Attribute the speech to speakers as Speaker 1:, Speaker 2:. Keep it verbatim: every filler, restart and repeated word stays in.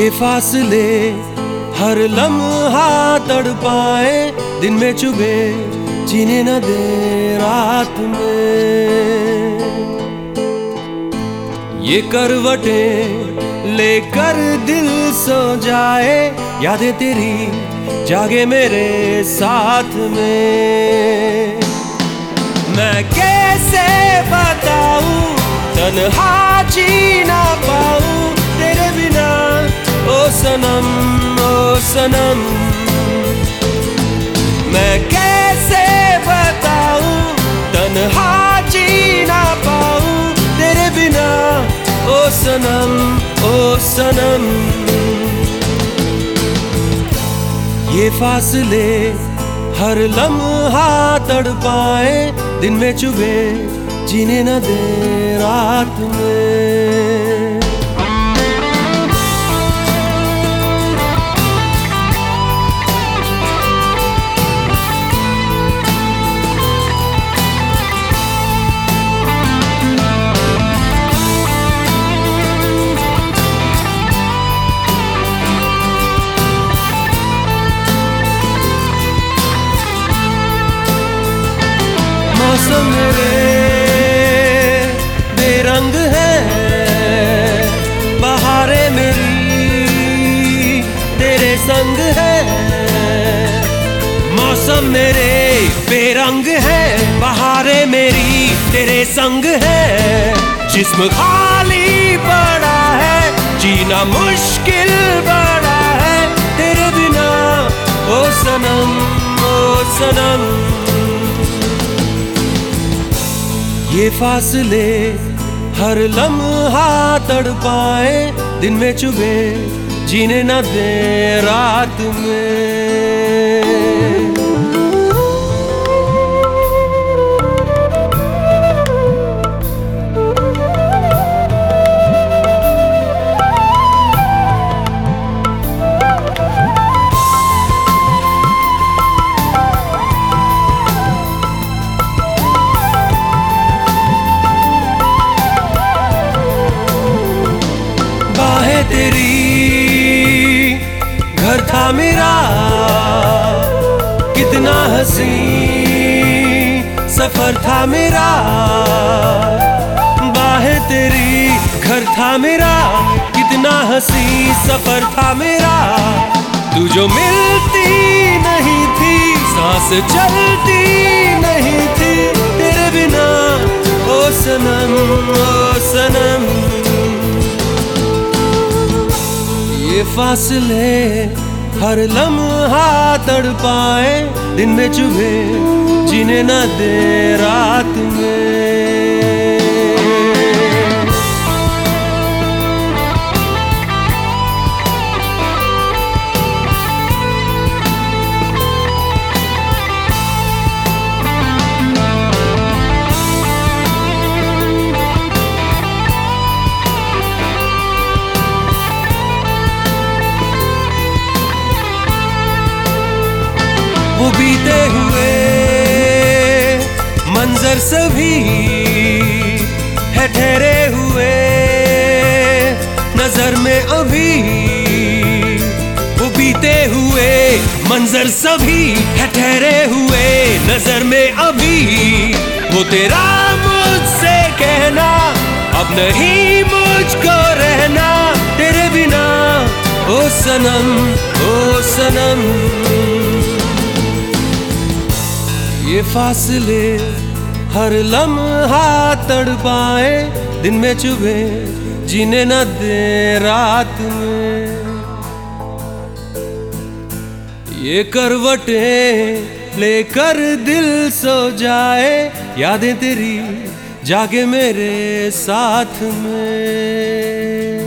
Speaker 1: ये फासले हर लम्हा तड़पाए, दिन में चुभे जीने न दे रात में। ये करवटें लेकर दिल सो जाए, यादें तेरी जागे मेरे साथ में। मैं कैसे बताऊं तन्हा जी ना पाऊं तेरे बिना, ओ सनम ओ सनम। मैं कैसे बताऊं तन्हा जी ना पाऊं तेरे बिना, ओ सनम ओ सनम। ये फासले हर लम्हा तड़पाए, दिन में चुभे जीने न दे रात में। मौसम मेरे बेरंग है, बहारें मेरी तेरे संग है। मौसम मेरे बेरंग है, बहारें मेरी तेरे संग है। जिस्म खाली पड़ा है, जीना मुश्किल बड़ा है तेरे बिना, ओ सनम ओ सनम। ये फासले हर लम्हा तड़पाए, दिन में चुभे जीने न दे रात में। तेरी घर था मेरा कितना हंसी सफर था मेरा, बाहें तेरी घर था मेरा कितना हंसी सफर था मेरा। तू जो मिलती नहीं थी, सांस चलती नहीं थी तेरे बिना, ओ सनम ओ सनम। ये फासले हर लम्हा तड़पाए, दिन में चुभे जीने न दे रात में। वो बीते हुए मंजर सभी है ठहरे हुए नजर में अभी। वो बीते हुए मंजर सभी है ठहरे हुए नजर में अभी। वो तेरा मुझसे कहना अब नहीं मुझको रहना तेरे बिना, ओ सनम ओ सनम। ये फासले हर लम्हा तड़पाए, दिन में चुभे जीने न दे रात में। ये करवटें लेकर दिल सो जाए, यादें तेरी जागे मेरे साथ में।